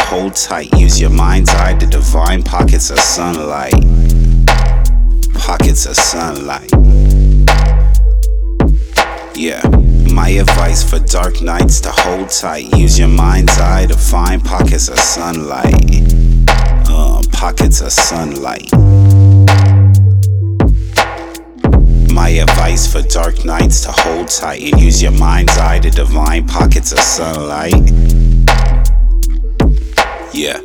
hold tight. Use your mind's eye to divine pockets of sunlight. Pockets of sunlight. Yeah. My advice for dark nights to hold tight. Use your mind's eye to find pockets of sunlight. Pockets of sunlight. My advice for dark nights to hold tight and use your mind's eye to divine pockets of sunlight. Yeah.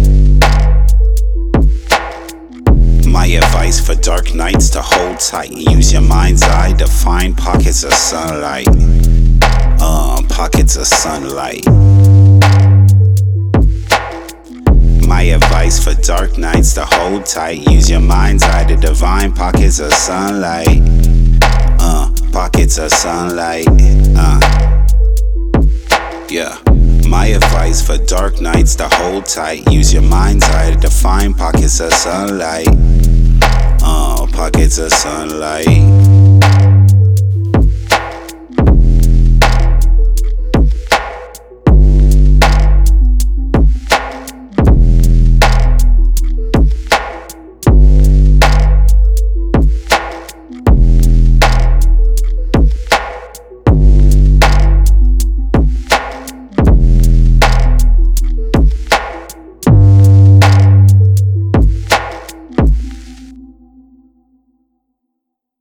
My advice for dark nights to hold tight and use your mind's eye to find pockets of sunlight. Pockets of sunlight. My advice for dark nights to hold tight. Use your mind's eye to divine pockets of sunlight. Pockets of sunlight. Yeah. My advice for dark nights to hold tight. Use your mind's eye to define pockets of sunlight. Pockets of sunlight.